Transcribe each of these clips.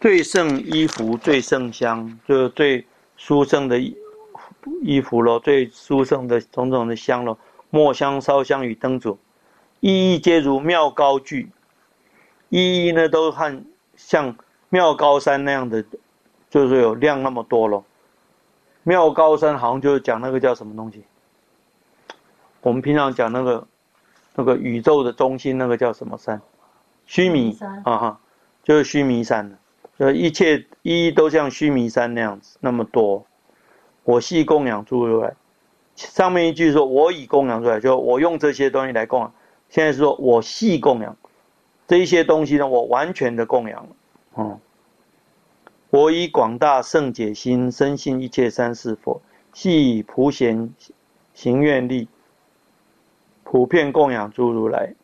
最胜衣服，最胜香，就是最殊胜的衣服咯，最殊胜的种种的香咯。墨香、烧香与灯烛，一一皆如妙高具。一一呢，都和像妙高山那样的，就是有量那么多咯。妙高山好像就是讲那个叫什么东西，我们平常讲那个宇宙的中心那个叫什么山？须弥啊哈，就是须弥山。一切一一都像须弥山那样子那么多。我系供养诸如来，上面一句说我以供养诸来，就我用这些东西来供养。现在是说我系供养这一些东西呢，我完全的供养了。我以广大圣解心，深信一切三世佛，系以普贤行愿力，普遍供养诸如来。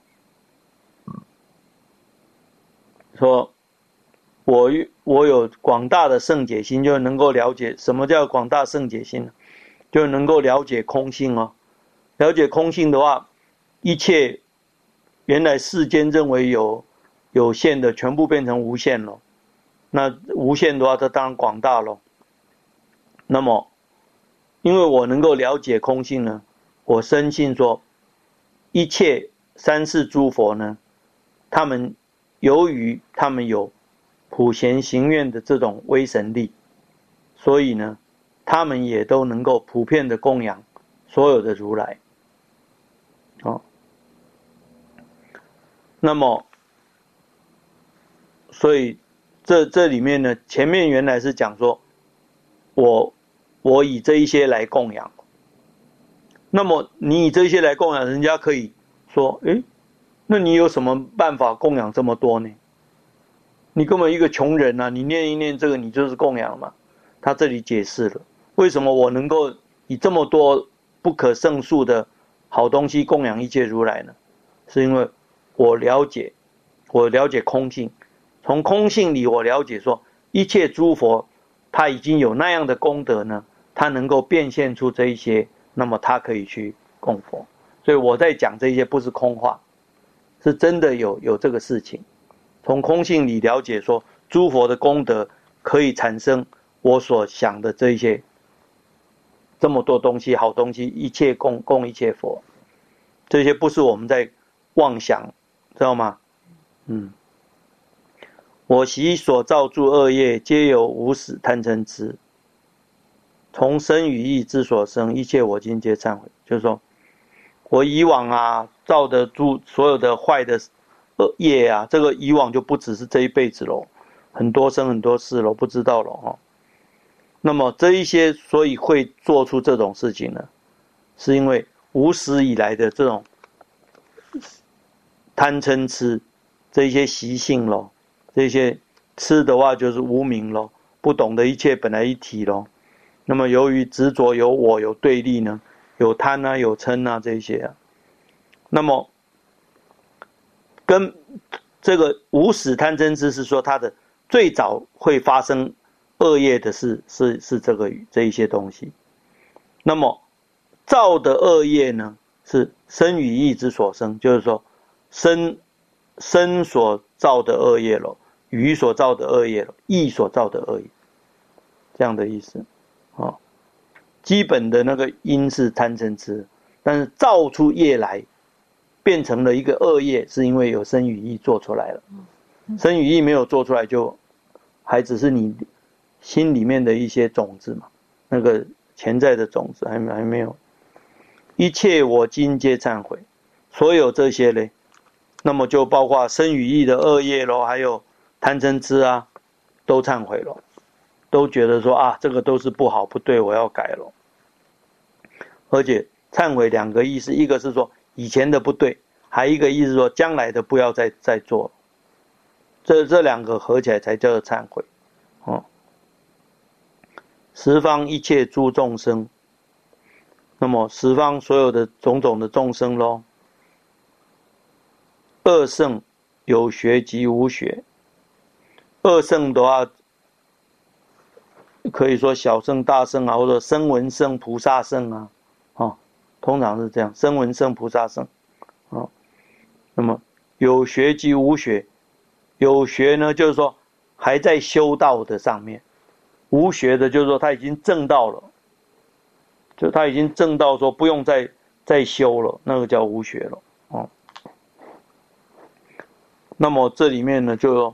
说我有广大的圣解心，就能够了解什么叫广大圣解心呢？就能够了解空性哦。了解空性的话，一切原来世间认为有限的，全部变成无限了。那无限的话，它当然广大了。那么，因为我能够了解空性呢，我深信说，一切三世诸佛呢，他们由于他们有普贤行愿的这种威神力，所以呢，他们也都能够普遍的供养所有的如来。那么，所以这里面呢，前面原来是讲说，我以这一些来供养。那么你以这一些来供养，人家可以说，那你有什么办法供养这么多呢？你根本一个穷人啊，你念一念这个，你就是供养嘛。他这里解释了，为什么我能够以这么多不可胜数的好东西供养一切如来呢？是因为我了解空性，从空性里我了解说，一切诸佛他已经有那样的功德呢，他能够变现出这一些，那么他可以去供佛。所以我在讲这些不是空话，是真的有这个事情。从空性里了解说，诸佛的功德可以产生我所想的这一些这么多东西，好东西，一切供一切佛，这些不是我们在妄想，知道吗？我习所造诸恶业，皆由无始贪嗔痴，从身语意之所生，一切我今皆忏悔。就是说，我以往造的所有的坏的恶业啊，这个以往就不只是这一辈子咯，很多生很多世咯，不知道咯。那么这一些所以会做出这种事情呢，是因为无始以来的这种贪嗔痴这一些习性咯，这些痴的话就是无明咯，不懂得一切本来一体咯。那么由于执着有我有对立呢，有贪啊有嗔啊这些那么跟这个无始贪嗔痴是说它的最早会发生恶业的是这一些东西。那么造的恶业呢，是身语意之所生，就是说身所造的恶业咯，语所造的恶业咯，意所造的恶业，这样的意思。基本的那个因是贪嗔痴，但是造出业来变成了一个恶业，是因为有身语意做出来了。身语意没有做出来，就还只是你心里面的一些种子嘛，那个潜在的种子还没有。一切我今皆忏悔，所有这些嘞，那么就包括身语意的恶业咯，还有贪嗔痴都忏悔了，都觉得说这个都是不好不对，我要改了。而且忏悔两个意思，一个是说以前的不对，还一个意思说将来的不要再做。这两个合起来才叫做忏悔。十方一切诸众生，那么十方所有的种种的众生咯，二圣有学及无学。二圣的话，可以说小圣大圣或者声闻圣菩萨圣通常是这样，声闻圣菩萨圣那么有学及无学。有学呢，就是说还在修道的上面。无学的就是说他已经证道了，就他已经证到说不用再修了，那个叫无学了哦。那么这里面呢，就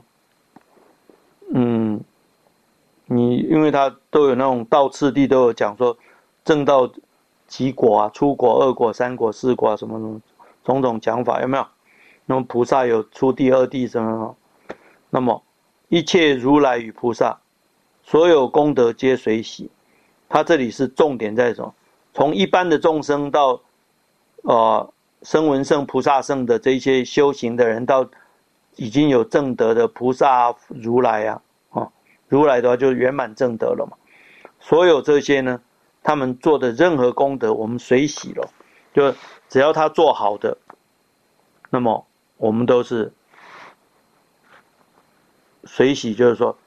你因为他都有那种道次第都有讲说，证到几果啊，初果、二果、三果、四果啊，什么什么种种讲法有没有？那么菩萨有初地、二地什么？那么一切如来与菩萨，所有功德皆随喜。他这里是重点在什么？从一般的众生到声闻圣、菩萨圣的这些修行的人，到已经有正德的菩萨、如来啊，如来的话就圆满正德了嘛。所有这些呢，他们做的任何功德，我们随喜了，就只要他做好的，那么我们都是随喜，就是说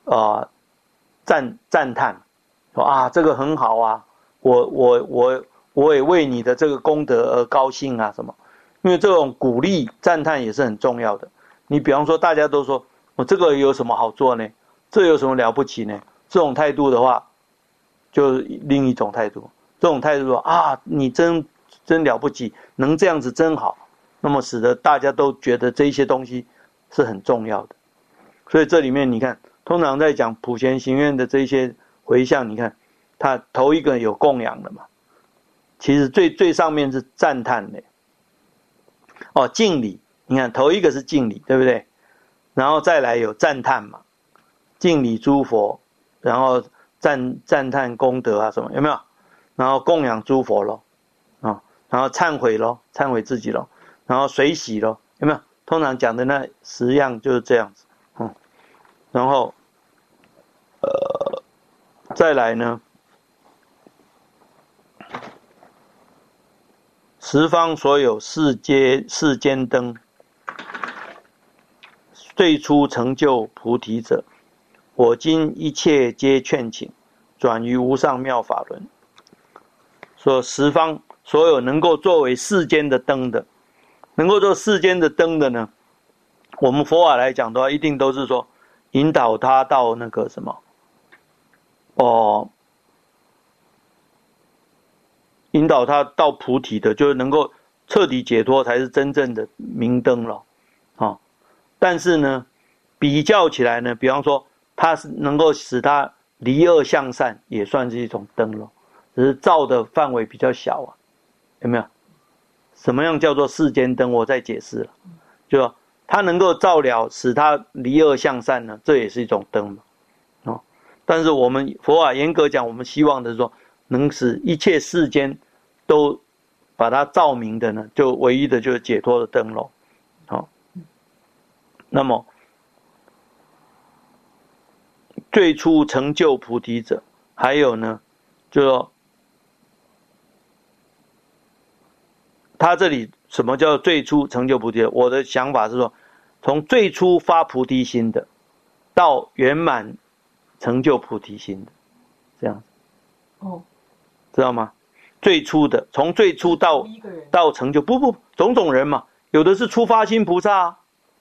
赞叹，说啊这个很好啊，我也为你的这个功德而高兴啊什么。因为这种鼓励赞叹也是很重要的。你比方说大家都说我这个有什么好做呢，这有什么了不起呢，这种态度的话就是另一种态度。这种态度说啊你真了不起，能这样子真好，那么使得大家都觉得这些东西是很重要的。所以这里面你看，通常在讲普贤行愿的这些回向，你看他头一个有供养的嘛，其实最上面是赞叹的敬礼，你看头一个是敬礼，对不对？然后再来有赞叹嘛，敬礼诸佛，然后赞叹功德啊什么，有没有？然后供养诸佛咯，然后忏悔咯，忏悔自己咯，然后随喜咯，有没有？通常讲的那10样就是这样子，然后再来呢，十方所有世间灯，最初成就菩提者，我今一切皆劝请，转于无上妙法轮。说十方所有能够作为世间的灯的，能够做世间的灯的呢，我们佛法来讲的话，一定都是说引导他到那个什么引导他到菩提的，就是能够彻底解脱才是真正的明灯了但是呢比较起来呢，比方说它是能够使他离恶向善，也算是一种灯了，只是照的范围比较小啊，有没有？什么样叫做世间灯？我再解释了，就它能够照了使他离恶向善呢，这也是一种灯嘛但是我们佛法严格讲，我们希望的是说能使一切世间都把它照明的呢，就唯一的就是解脱的灯咯那么最初成就菩提者，还有呢就是说他这里什么叫最初成就菩提者？我的想法是说，从最初发菩提心的到圆满成就菩提心的，这样知道吗？最初的，从最初到成就，不，种种人嘛，有的是初发心菩萨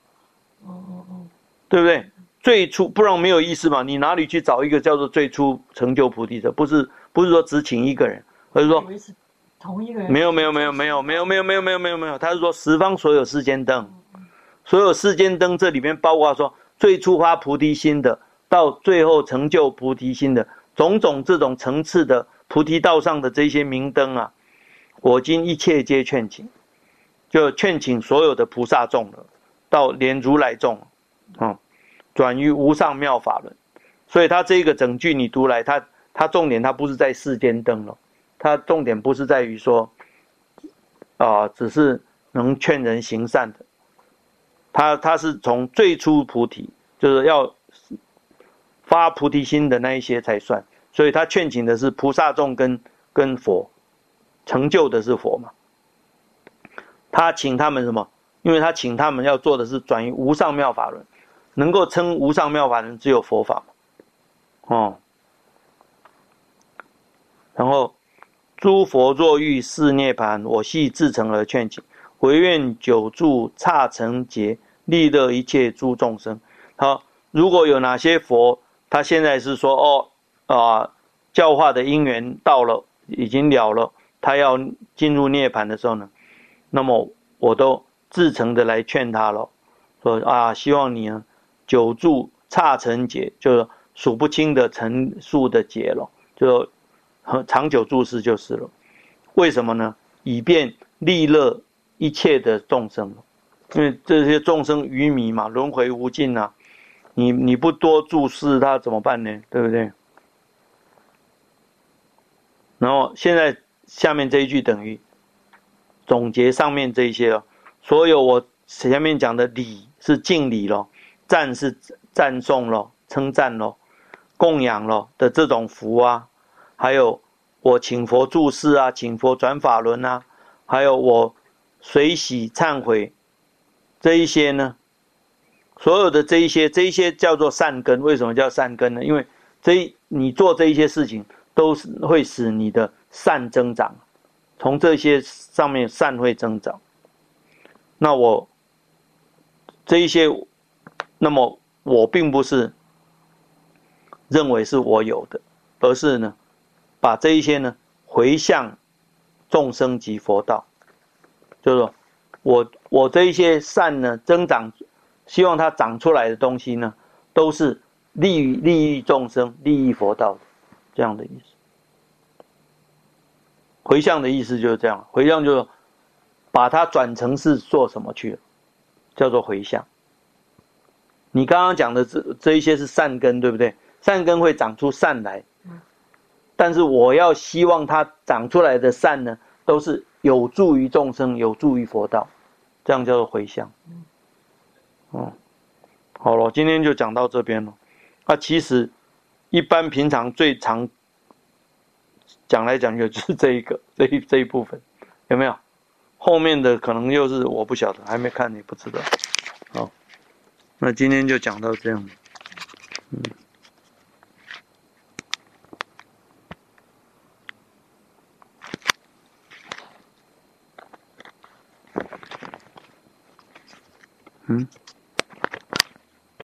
对不对？最初不然没有意思嘛，你哪里去找一个叫做最初成就菩提者？不是说只请一个人，而是说同一个人。 没有，他是说十方所有世间灯，所有世间灯这里面包括说最初发菩提心的，到最后成就菩提心的种种这种层次的菩提道上的这些明灯啊，我今一切皆劝请，就劝请所有的菩萨众了，到连如来众转于无上妙法轮。所以他这个整句你读来，他重点他不是在世间灯了，他重点不是在于说只是能劝人行善的，他是从最初菩提，就是要发菩提心的那一些才算，所以他劝请的是菩萨众跟佛，成就的是佛嘛。他请他们什么？因为他请他们要做的是转于无上妙法轮，能够称无上妙法轮只有佛法嘛然后诸佛若欲示涅槃，我系至诚而劝请，唯愿久住刹尘劫，利乐一切诸众生。好， 如果有哪些佛，他现在是说教化的因缘到了，已经了了，他要进入涅槃的时候呢，那么我都至诚的来劝他了，说希望你呢久住刹尘劫，就是数不清的尘数的劫了，就长久住世就是了。为什么呢？以便利乐一切的众生，因为这些众生愚迷嘛，轮回无尽啊，你不多注视他怎么办呢？对不对？然后现在下面这一句等于总结上面这一些了，所有我前面讲的礼是敬礼咯，赞是赞颂咯，称赞咯，供养咯的这种福啊，还有我请佛注释啊，请佛转法轮啊，还有我随喜忏悔这一些呢，所有的这一些叫做善根。为什么叫善根呢？因为你做这一些事情都是会使你的善增长，从这些上面善会增长。那我这一些，那么我并不是认为是我有的，而是呢把这一些呢回向众生及佛道，就是说我这一些善呢增长，希望它长出来的东西呢，都是利益众生、利益佛道的这样的意思。回向的意思就是这样，回向就是把它转成是做什么去了，叫做回向。你刚刚讲的这一些是善根，对不对？善根会长出善来，但是我要希望它长出来的善呢，都是有助于众生，有助于佛道，这样叫做回向。好了，今天就讲到这边了。其实一般平常最常讲来讲去就是这一部分，有没有？后面的可能又是我不晓得，还没看，你不知道。好，那今天就讲到这样。